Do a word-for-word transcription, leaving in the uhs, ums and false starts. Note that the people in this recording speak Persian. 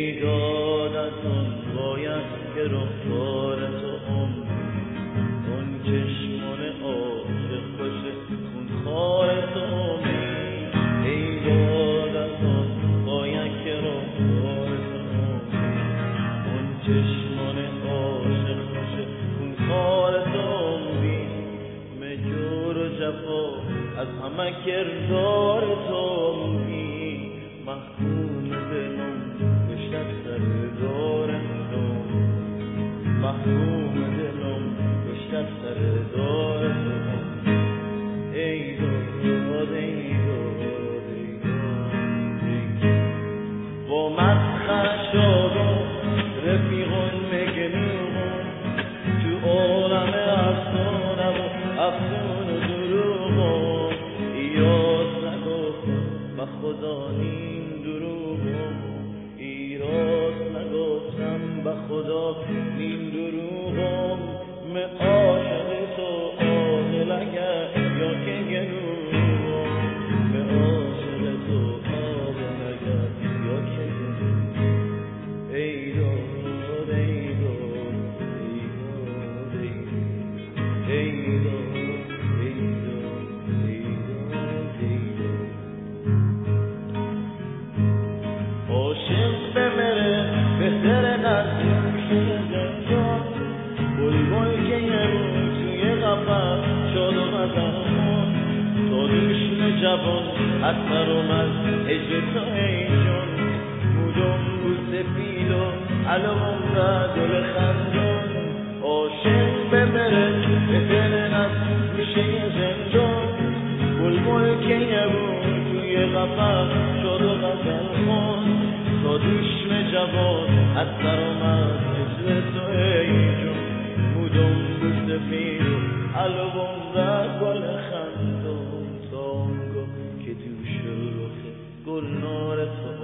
ای داد از اون باید که رفتار تو عمری اون چشمان عاشق باشه خونخوار تو عمری ای داد از اون باید که رفتار تو عمری اون چشمان عاشق باشه خونخوار تو عمری مجور و جفا از همه کردار تو عمری محکوم دلم بشتر سر دار تو محکوم دلم بشتر سر دار تو ای داد ای داد ای داد با مسخر شدم رفیقون میگنم تو عالم افسانه و افسون و دروغم یاد نگفتم و خدا نیم دروغم ایراد نگفتم به خدا نیم دروغم می عاشق تو عاقل اگر یا که گنوغم می عاشق تو عاقل اگر یا که گنوغم ای داد ای داد ای داد ای داد ای داد ای داد عاشق بمره بهتره نزدیک میشه زندان بلبل که یه روز توی قفس شاد و مزمون تا دوشم جوان از سر اومد هجر تو ای جان مودم بود سفید و علمم را گل خندان عاشق بمره بهتره نزدیک میشه زندان بلبل که یه روز توی قفس شاد و مزمون تا دوشم جوان از سر اومد هجر تو ای جان مودم بود سفید و علمم را گل خندان تا اونگاه که دوش رخ گلنار تو